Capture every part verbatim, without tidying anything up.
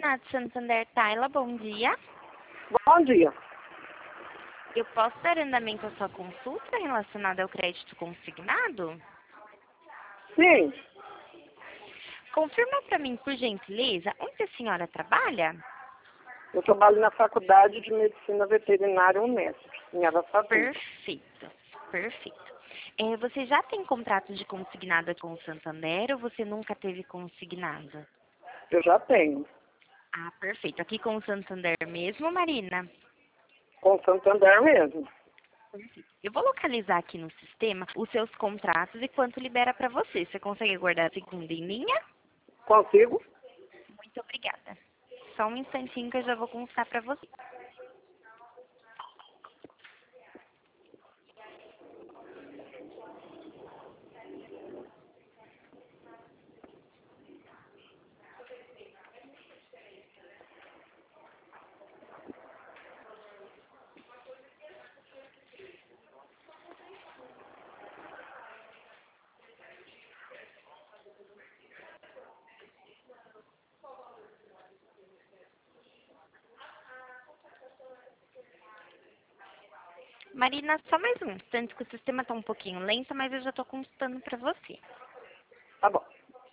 Nath Santander Tayla, bom dia. Bom dia. Eu posso dar andamento à sua consulta relacionada ao crédito consignado? Sim, Confirma para mim, por gentileza, onde a senhora trabalha? eu trabalho na Faculdade de Medicina Veterinária Unesp, em Araçatuba. Perfeito, perfeito. É, você já tem contrato de consignado com o Santander ou você nunca teve consignado? Eu já tenho. Ah, perfeito. Aqui com o Santander mesmo, Marina? Com o Santander mesmo. Eu vou localizar aqui no sistema os seus contratos e quanto libera para você. Você consegue guardar a segunda em linha? Consigo? Muito obrigada. Só um instantinho que eu já vou constar para você. Marina, só mais um instante que o sistema está um pouquinho lento, mas eu já estou constando para você. Tá bom.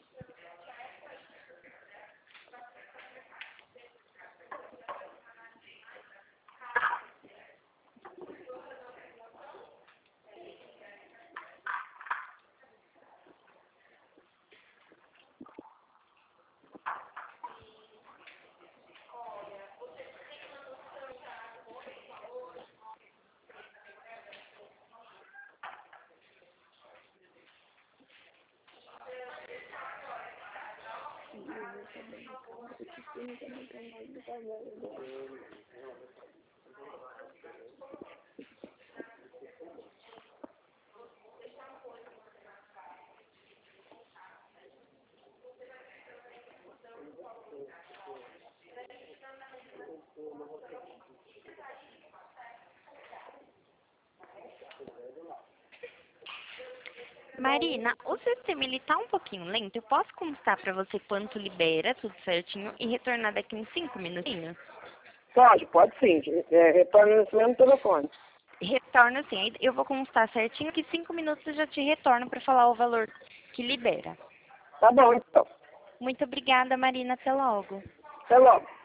Marina, o sistema ele tá um pouquinho lento. Eu posso constar para você quanto libera, tudo certinho, e retornar daqui em cinco minutinhos? Pode, pode sim. É, retorno nesse mesmo telefone. Retorno sim. Aí eu vou constar certinho que cinco minutos eu já te retorno para falar o valor que libera. Tá bom, então. Muito obrigada, Marina. Até logo. Até logo.